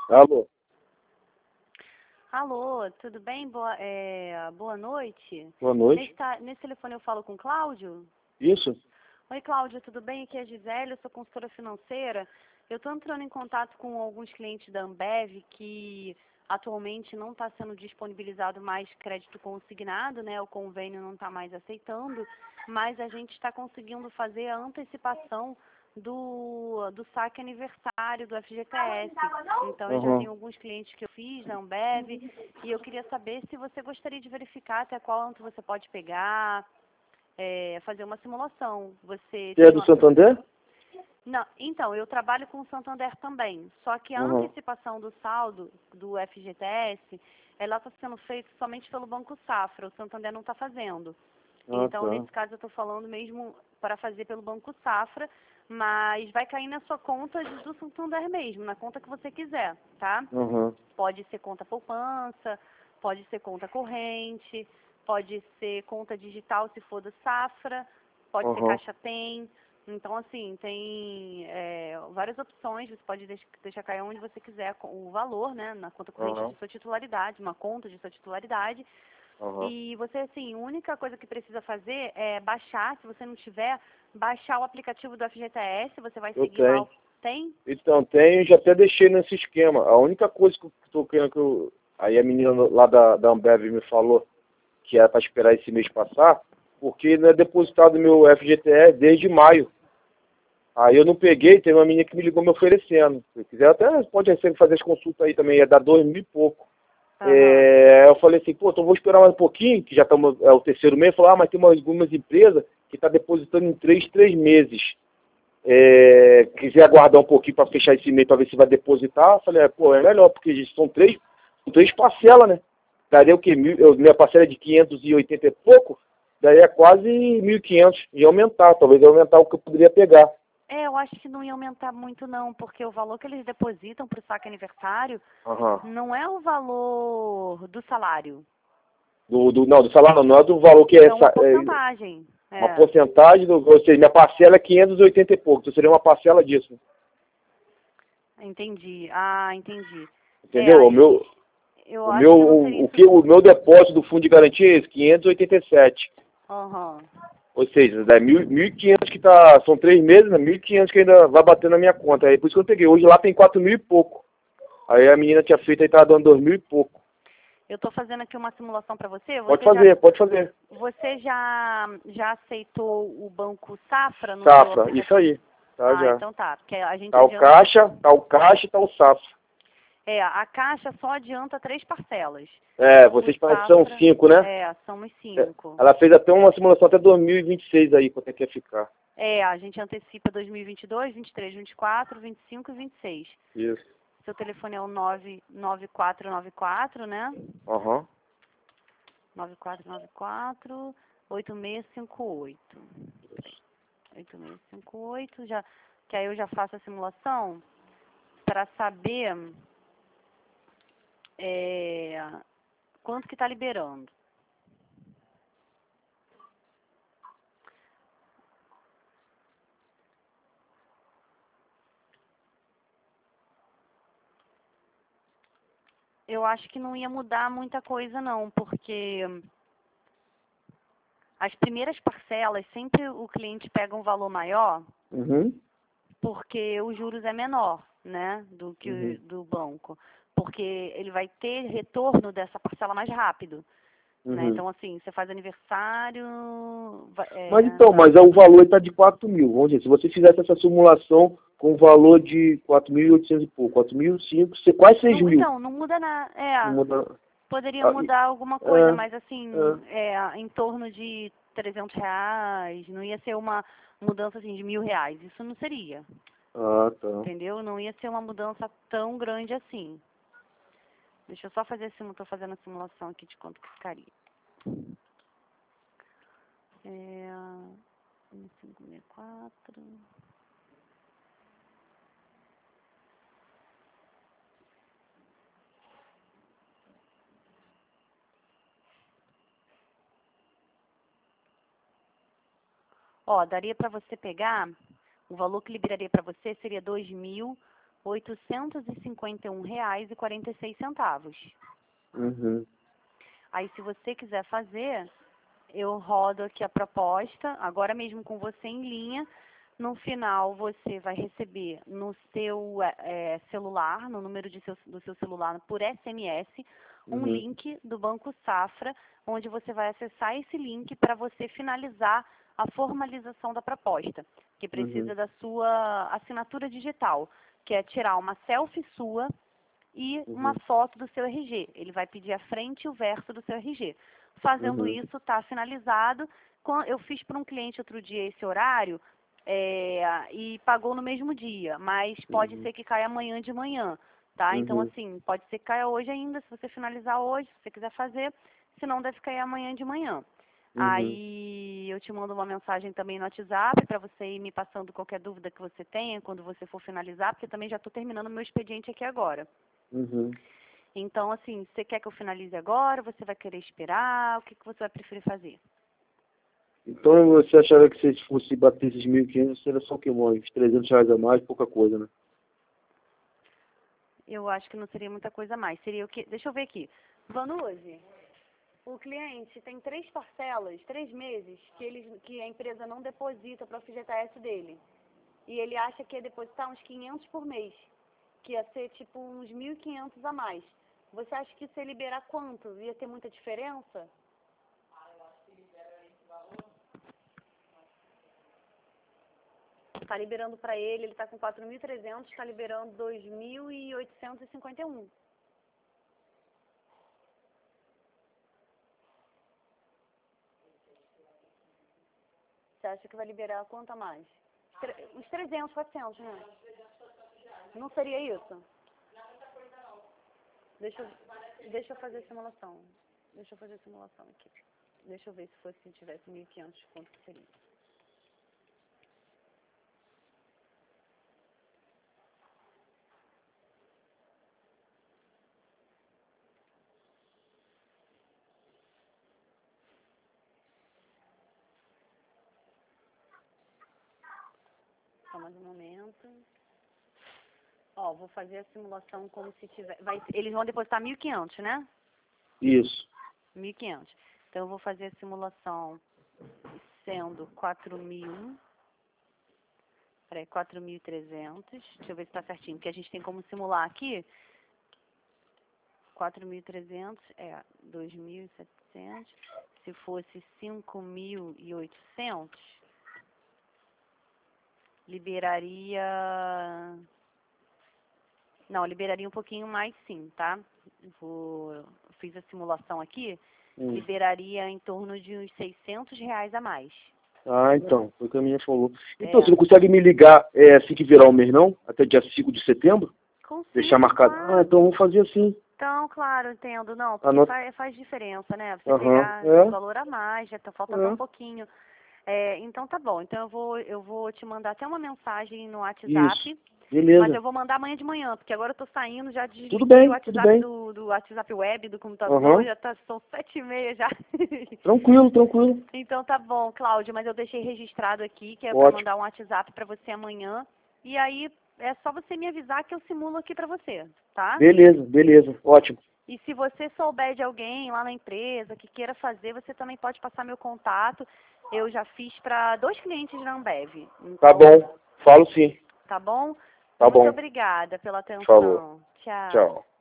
Alô, Alô, tudo bem? Boa noite. boa noite. Nesse telefone eu falo com o Cláudio? Isso? Oi, Cláudio, tudo bem? Aqui é a Gisele, eu sou consultora financeira. Eu estou entrando em contato com alguns clientes da Ambev que atualmente não está sendo disponibilizado mais crédito consignado, né? O convênio não está mais aceitando, mas a gente está conseguindo fazer a antecipação do saque aniversário do FGTS. Então, eu já Uhum. tenho alguns clientes que eu fiz da Ambev e eu queria saber se você gostaria de verificar até quanto você pode pegar, fazer uma simulação. Você Você é tem do uma... Santander? Não, então, eu trabalho com o Santander também, só que a Uhum. antecipação do saldo do FGTS, ela está sendo feita somente pelo Banco Safra, o Santander não está fazendo. Ah, Então, tá. nesse caso, eu estou falando mesmo para fazer pelo Banco Safra, mas vai cair na sua conta do Santander mesmo, na conta que você quiser, tá? Uhum. Pode ser conta poupança, pode ser conta corrente, pode ser conta digital se for do Safra, pode ser Uhum. Caixa Tem. Então, assim, tem várias opções, você pode deixar cair onde você quiser o valor, né, na conta corrente de Uhum. sua titularidade, uma conta de sua titularidade. Uhum. E você, assim, a única coisa que precisa fazer é baixar, se você não tiver, baixar o aplicativo do FGTS, você vai Eu seguir lá. tenho. Tem? Então, tenho, já até deixei nesse esquema. A única coisa que eu tô querendo que eu... Aí a menina lá da Ambev me falou que era para esperar esse mês passar, porque não é depositado meu FGTS desde maio. Aí eu não peguei, teve uma menina que me ligou me oferecendo. Se quiser, até pode fazer as consultas aí também, ia dar 2.000 e pouco. Aham. Eu falei assim, pô, então vou esperar mais um pouquinho, que já estamos, é o terceiro mês. Falou, mas tem algumas empresas que está depositando em 3 meses. Quiser aguardar um pouquinho para fechar esse mês para ver se vai depositar. Eu falei, pô, é melhor, porque são três parcelas, né? Daria o quê? Minha parcela é de 580 e pouco, daí é quase 1.500. Ia aumentar, talvez ia aumentar o que eu poderia pegar. Eu acho que não ia aumentar muito não, porque o valor que eles depositam para o saque aniversário Aham. não é o valor do salário, Não, do salário não é do valor que é uma porcentagem. uma porcentagem, ou seja, minha parcela é 580 e pouco, então seria uma parcela disso, Entendi. Ah, entendi. entendeu? Aí eu O acho meu, que não seria o meu depósito do fundo de garantia é esse, 587. Aham. Ou seja, dá 1.500 que tá, são 3 meses, né? 1.500 que ainda vai bater na minha conta. Aí por isso que eu peguei. Hoje lá tem 4.000 e pouco. Aí a menina tinha feito aí, tava dando 2.000 e pouco. Eu estou fazendo aqui uma simulação para você. Pode fazer, pode fazer. Você já aceitou o Banco Safra no seu Safra, isso aplicativo? aí. Tá Ah, já. então tá, porque a gente Tá o adianta. caixa, tá o caixa e tá o Safra. A Caixa só adianta 3 parcelas. O Vocês parecem que são Safra, 5, né? somos É, 5. ela fez até uma simulação até 2026 aí, quanto é que ia ficar. A gente antecipa 2022, 23, 24, 25 e 26. Isso. Seu telefone é o 99494, né? Aham. 9494 8658. 8658, que aí eu já faço a simulação para saber quanto que está liberando. Eu acho que não ia mudar muita coisa não, porque as primeiras parcelas, sempre o cliente pega um valor maior, Uhum. porque os juros é menor, né, do que Uhum. do banco. Porque ele vai ter retorno dessa parcela mais rápido, né? Uhum. Então, assim, você faz aniversário, Mas então, mas o valor está de 4.000. Vamos dizer, se você fizesse essa simulação com o valor de 4.800 e pouco, 4.005, você quase 6.000. então, não muda nada. Não muda. Poderia Ah, mudar alguma coisa, é, mas assim, é. em torno de R$ 300, não ia ser uma mudança assim de R$ 1.000, isso não seria, Ah, tá. entendeu? Não ia ser uma mudança tão grande assim. Deixa eu só fazer assim, estou fazendo a simulação aqui de quanto que ficaria. 1564. Ó, daria para você pegar, o valor que liberaria para você seria R$ 2.800. R$ 851,46. Uhum. Aí, se você quiser fazer, eu rodo aqui a proposta, agora mesmo com você em linha. No final, você vai receber no seu celular, no número do seu celular, por SMS, um Uhum. link do Banco Safra, onde você vai acessar esse link para você finalizar a formalização da proposta, que precisa Uhum. da sua assinatura digital, que é tirar uma selfie sua e uma Uhum. foto do seu RG. Ele vai pedir a frente e o verso do seu RG. Fazendo Uhum. isso, está finalizado. Eu fiz para um cliente outro dia esse horário e pagou no mesmo dia, mas pode Uhum. ser que caia amanhã de manhã, tá? Então, Uhum. assim, pode ser que caia hoje ainda, se você finalizar hoje, se você quiser fazer, senão deve cair amanhã de manhã. Uhum. Aí eu te mando uma mensagem também no WhatsApp para você ir me passando qualquer dúvida que você tenha quando você for finalizar, porque também já estou terminando meu expediente aqui agora. Uhum. Então, assim, você quer que eu finalize agora? Você vai querer esperar? O que você vai preferir fazer? Então você achava que se fosse bater esses 1.500, seria só o que, uns R$ 300 a mais, pouca coisa, né? Eu acho que não seria muita coisa a mais. Seria o quê? Deixa eu ver aqui. Vanuzi, o cliente tem 3 parcelas, 3 meses, que a empresa não deposita para o FGTS dele. E ele acha que ia depositar uns 500 por mês, que ia ser tipo uns 1.500 a mais. Você acha que se liberar quanto? Ia ter muita diferença? Está liberando para ele está com 4.300, está liberando 2.851. Você acha que vai liberar quanto a mais? Uns 300, 400, né? Não seria isso? Deixa eu fazer a simulação. Deixa eu fazer a simulação aqui. Deixa eu ver se tivesse 1.500, quanto que seria. Só mais um momento. Ó, vou fazer a simulação como se tiver... eles vão depositar 1.500, né? Isso. 1.500. Então, eu vou fazer a simulação sendo 4.300. Deixa eu ver se está certinho, porque a gente tem como simular aqui. 4.300 é 2.700. Se fosse 5.800, liberaria... Não, liberaria um pouquinho mais sim, tá? Fiz a simulação aqui, liberaria em torno de uns R$ 600 a mais. Ah, então, foi o que a minha falou. Então, você não consegue me ligar assim que virar o mês, não? Até dia 5 de setembro? Consigo, Deixar marcado. claro. Ah, então vamos fazer assim. Então, claro, entendo. Não, porque faz diferença, né? Você Aham. pegar um valor a mais, já falta tão É. pouquinho. Então, tá bom. Então, eu vou te mandar até uma mensagem no Isso. WhatsApp. Mas Beleza. eu vou mandar amanhã de manhã, porque agora eu tô saindo, já Tudo desliguei o bem, tudo WhatsApp bem. do WhatsApp web, do computador, Aham. são 7h30 já. Tranquilo, tranquilo. Então tá bom, Cláudio, mas eu deixei registrado aqui, que é para Ótimo. mandar um WhatsApp para você amanhã. E aí é só você me avisar que eu simulo aqui para você, tá? Beleza, beleza. Ótimo. E se você souber de alguém lá na empresa que queira fazer, você também pode passar meu contato. Eu já fiz para 2 clientes da Ambev. Então, Tá bom. Falo sim. tá bom? Tá Muito bom. obrigada pela Falou. atenção. Tchau. Tchau.